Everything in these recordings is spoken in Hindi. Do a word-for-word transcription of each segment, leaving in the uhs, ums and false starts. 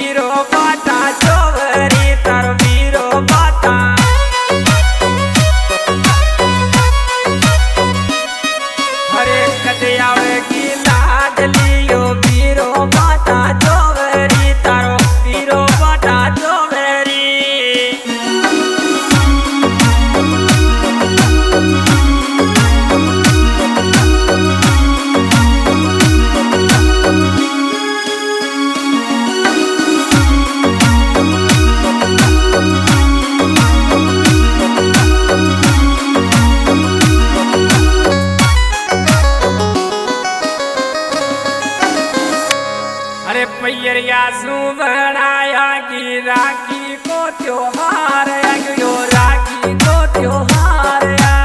वीरो बाटा चोवरी तारो वीरो बाटा हरे कदे आवेगी लाडलियो वीरो बाटा चोवरी तारो वीरो बाटा चोवरी। अरे पैरिया सू बनाया की राखी को त्योहार यो राखी को त्योहार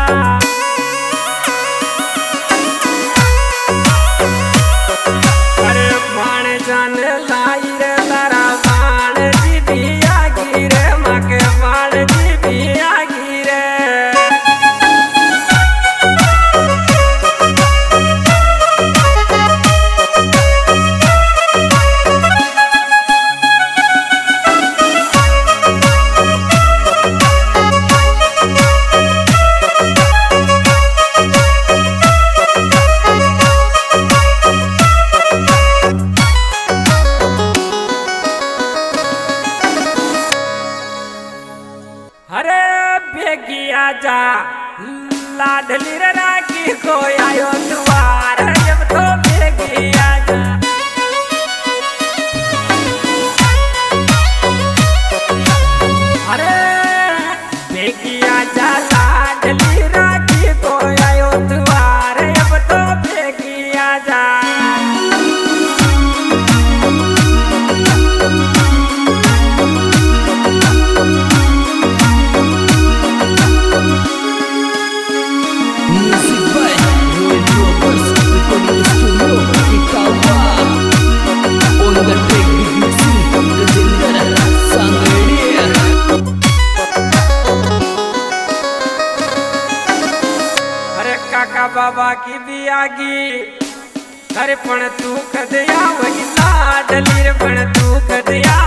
अरे बाण जान लाई रे तारा बाण जी भी आगी रे मके बाण जी भी आगी रे। अरे बेगिया जा लाडली रे राखी को आयो द्वार जब तो बेगिया जा। अरे बेगिया जा लाडली राखी को आयो द्वार जब तो बेगिया जा। काका बाबा की बियागी अरे पण तू कदया वही लाडली रे पण तू कदया